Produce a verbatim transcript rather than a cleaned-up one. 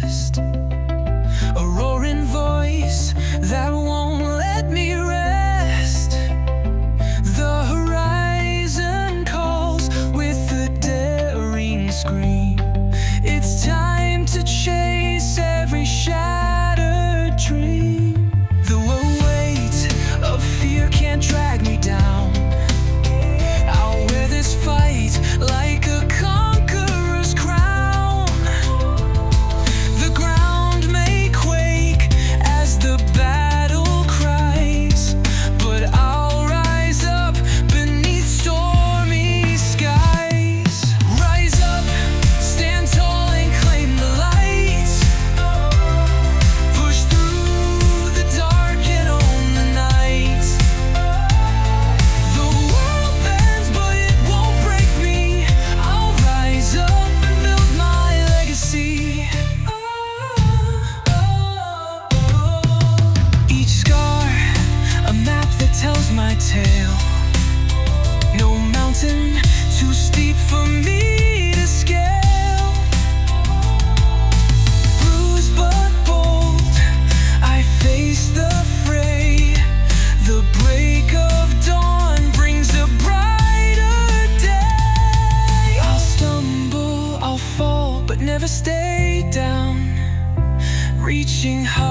trust, a roaring voice that won't let me rest. The horizon calls with a daring scream. It's time to chase every shattered dream. The weight of fear can't drag me down. I'll wear this fight like a conqueror's crown. The ground may quake as the battle cries, but I'll rise up beneath stormy skies. Rise up, stand tall and claim the light. Push through the dark and own the night. The world bends, but it won't break me. I'll rise up and build my legacy. Each scar, a map that tells my tale. No mountain too steep for me to scale. Bruised but bold, I face the fray. The break of dawn brings a brighter day. I'll stumble, I'll fall, but never stay down. Reaching high